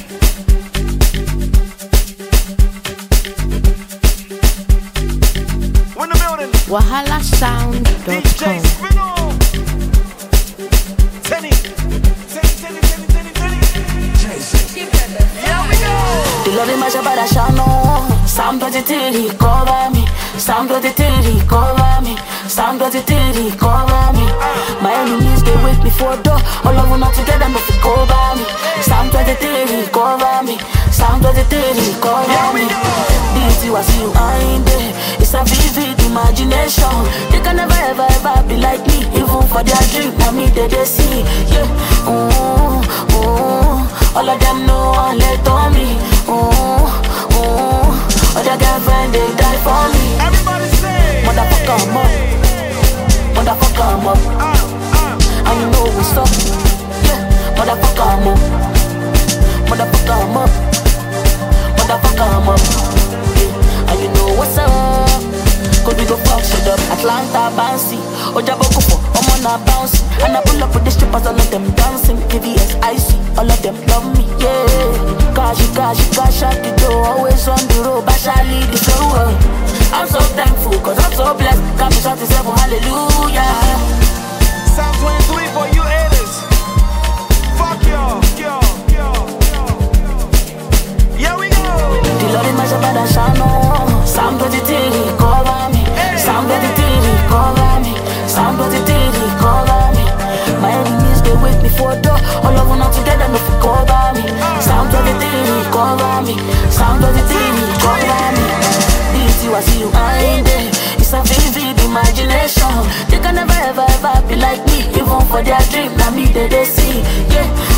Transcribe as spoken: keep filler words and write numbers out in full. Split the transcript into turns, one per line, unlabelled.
Wahala Sound dot com.
The love in my shabada shano. Sound twenty-three, cover me. Sound twenty-three, cover me. Sound twenty-three, cover me. My enemies, they wait me for door. All of them not together, but they cover me. Sound twenty-three, cover me. Sound twenty-three, cover me. This you, I see you, I ain't there. It's a vivid imagination. They can never, ever, ever be like me. Even for their dream, I mean, they, they see. Yeah, ooh, ooh. All of them know one let on me. Ooh, ooh. All their girlfriend, they die for me.
Everybody say,
motherfucker, I'm up. Motherfucker, I'm up.
Uh, uh.
And you know what's up. Yeah, motherfucker, I'm up. Motherfucker, I'm up. Motherfucker, I'm up. Yeah, and you know what's up. Cause we go fuck shit up. Atlanta, bouncy. Ojabo Kupo, I'm on a bounce. And I pull up with the strippers, all of them dancing. K V S, icy, all of them love me, yeah. Cause you, cause you, cause shot the door. Always on the road, but I lead the flow. I'm so thankful, cause I'm so blessed. Got me shot to seven, hallelujah.
Sound twenty-three for you haters. Fuck y'all, y'all, y'all, y'all. Here we go.
The Lord in my shabada shano. Sound twenty-three, cover me. Sound twenty-three, cover me. Sound twenty-three, cover me. My enemies, they wait me for door. All of them not together, no fi cover me. Sound twenty-three, cover me. Sound twenty-three, cover me. This you, I see you, I ain't there. It's a vivid imagination. They can never, ever, ever be like me. Even for their dream, now me, they, they see. Yeah.